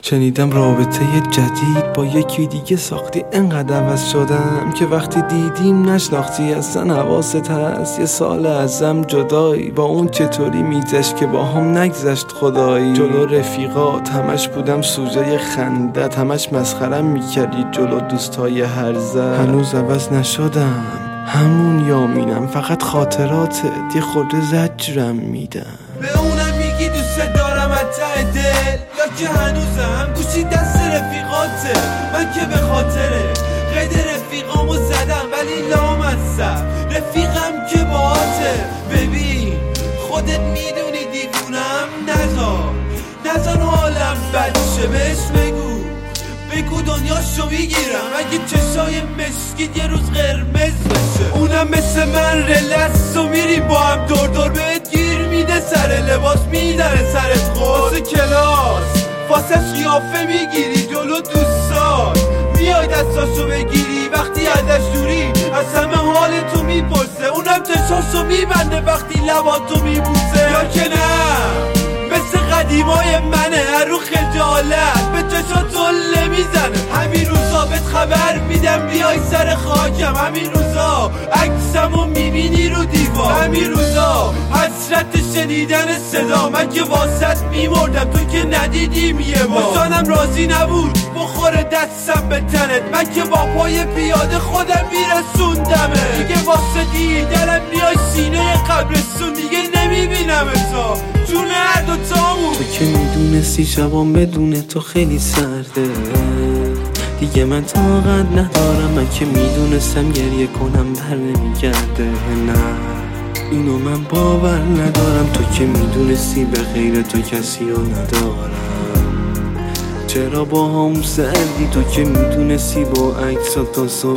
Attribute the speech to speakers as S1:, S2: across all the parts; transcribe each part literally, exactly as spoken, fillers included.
S1: شنیدم رابطه جدید با یکی دیگه ساختی، انقدر عوض شدم که وقتی دیدیم نشناختی. اصلا حواست هست یه سال ازم جدایی، با اون چطوری میگذشت که با هم نگذشت خدایی. جلو رفیقات همش بودم سوژه خندت، همش مسخرم میکردی جلو دوستای هرزه. هنوز عوض نشدم، همون یامینم، فقط خاطراتت یه خورده زجرم میدم.
S2: به اونم میگی دوست دارم از ته دل، یا که هنوزم گوشی دست رفیقاته؟ من که به خاطره قید رفیقامو زدم ولی لامصب رفیقم که باهاته. ببین خودت میدونی دیوونم، نزار نزار حالم بد شه، بهش بگو بگو دنیاشو میگیرم اگه چشای مشکید یه روز قرمز بشه. اونم مثل من رلس و میریم با هم دور دور، بهت گیر میده سر لباس میداره سرت خود. واسه کلاس واسه قیافه میگیری جلو دوستان، میای دستاشو بگیری وقتی ازش دوری، از همه حالتو میپرسه. اونم چشاشو میبنده وقتی لباتو میبوسه. یا که نه مثل قدیمای منه، هر رو خجالت به چشات طله میزنه. همین روزا بهت خبر میدم بیای سر خاکم، همین روزا عکسمو میبینی رو دیوار، همین روزا حسرت شنیدن صدا. من که واسط میمردم تو که ندیدیم یه بار، جانم راضی نبود بخوره دستم به تنت. من که با پای پیاده خودم میرسوندمه، دیگه واسه دیدنم میای سینه قبرستون، دیگه نمیبینم تا جون هر دوتامون.
S1: تو که میدونستی شبام بدون تو خیلی سرده، دیگه من طاقت ندارم. من که میدونستم گریه کنم بر نمیگرده، نه اینو من باور ندارم. تو که میدونستی به غیر تو کسی رو ندارم، چرا با هم سردی؟ تو که میدونستی با عکسات تا صبح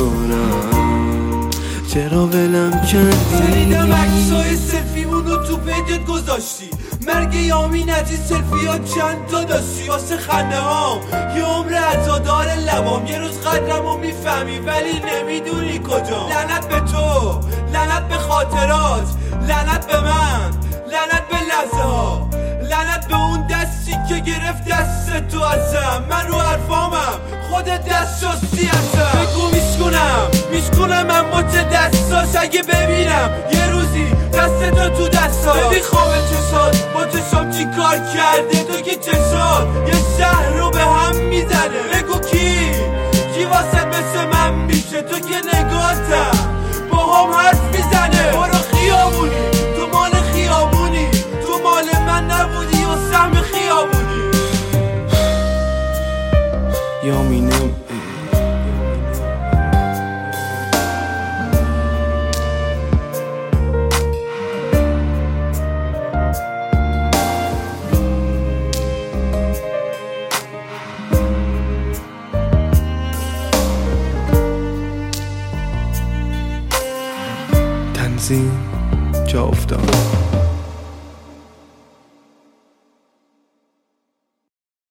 S1: بیدارم، چرا ولم کردی؟
S2: شنیدم عکسای سلفیمونو تو پیجت گذاشتی، مرگ یامین از این سلفی ها چند تا داشتی. واسه خنده هام یه عمر عزادار لبام، یه روز قدرمو میفهمی ولی نمیدونی کجا. لعنت به تو، لعنت به خاطرات، لعنت به من، لعنت به لحظه ها، لعنت به اون دستی که گرفت دست تو ازم. من رو حرفامم خودت دست شستی ازم. بگو میشکنم میشکنم اما چه دستاش، اگه ببینم یه روزی دست تو تو دستاش. ببین خواب چشات با چشام چی کار کرده، تو که چشات یه شهر رو به هم میزنه. بگو کی کی واسه مثل من میشه، تو که نگاتم با هم حرف میزنه. برو خیابونی تو مال خیابونی، تو مال من نبودی و سهم خیابونی.
S1: یامینم تنظیم جا افتاد.